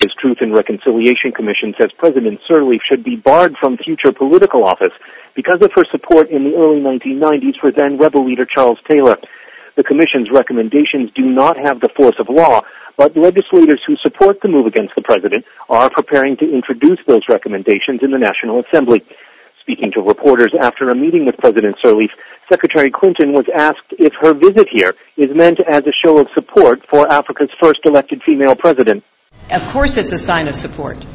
His Truth and Reconciliation Commission says President Sirleaf should be barred from future political office because of her support in the early 1990s for then rebel leader Charles Taylor. The Commission's recommendations do not have the force of law, but legislators who support the move against the President are preparing to introduce those recommendations in the National Assembly. Speaking to reporters after a meeting with President Sirleaf, Secretary Clinton was asked if her visit here is meant as a show of support for Africa's first elected female president. Of course it's a sign of support.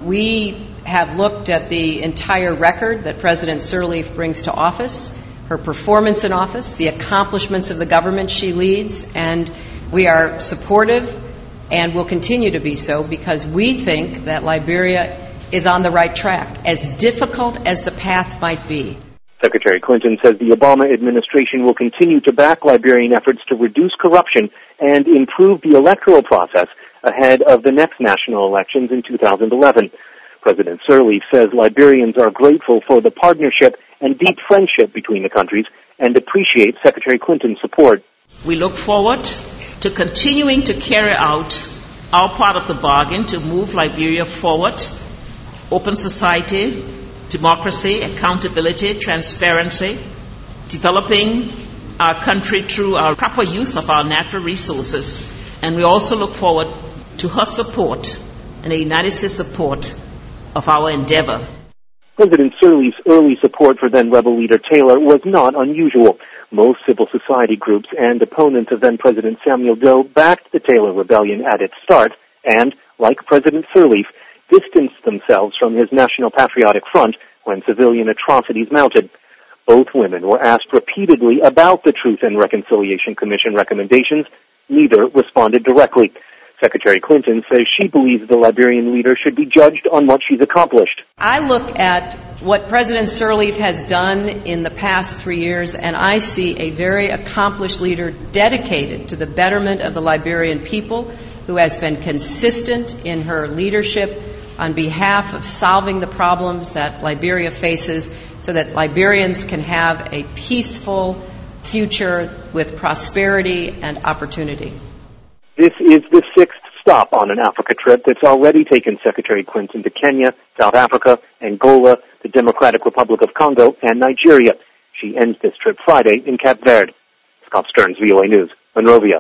We have looked at the entire record that President Sirleaf brings to office, her performance in office, the accomplishments of the government she leads, and we are supportive and will continue to be so because we think that Liberia is on the right track, as difficult as the path might be. Secretary Clinton says the Obama administration will continue to back Liberian efforts to reduce corruption and improve the electoral process ahead of the next national elections in 2011. President Sirleaf says Liberians are grateful for the partnership and deep friendship between the countries and appreciate Secretary Clinton's support. We look forward to continuing to carry out our part of the bargain to move Liberia forward. Open society, democracy, accountability, transparency, developing our country through our proper use of our natural resources. And we also look forward to her support and the United States support of our endeavor. President Sirleaf's early support for then rebel leader Taylor was not unusual. Most civil society groups and opponents of then President Samuel Doe backed the Taylor rebellion at its start and, like President Sirleaf, distanced themselves from his National Patriotic Front when civilian atrocities mounted. Both women were asked repeatedly about the Truth and Reconciliation Commission recommendations. Neither responded directly. Secretary Clinton says she believes the Liberian leader should be judged on what she's accomplished. I look at what President Sirleaf has done in the past 3 years, and I see a very accomplished leader dedicated to the betterment of the Liberian people, who has been consistent in her leadership on behalf of solving the problems that Liberia faces so that Liberians can have a peaceful future with prosperity and opportunity. This is the sixth stop on an Africa trip that's already taken Secretary Clinton to Kenya, South Africa, Angola, the Democratic Republic of Congo, and Nigeria. She ends this trip Friday in Cape Verde. Scott Stearns, VOA News, Monrovia.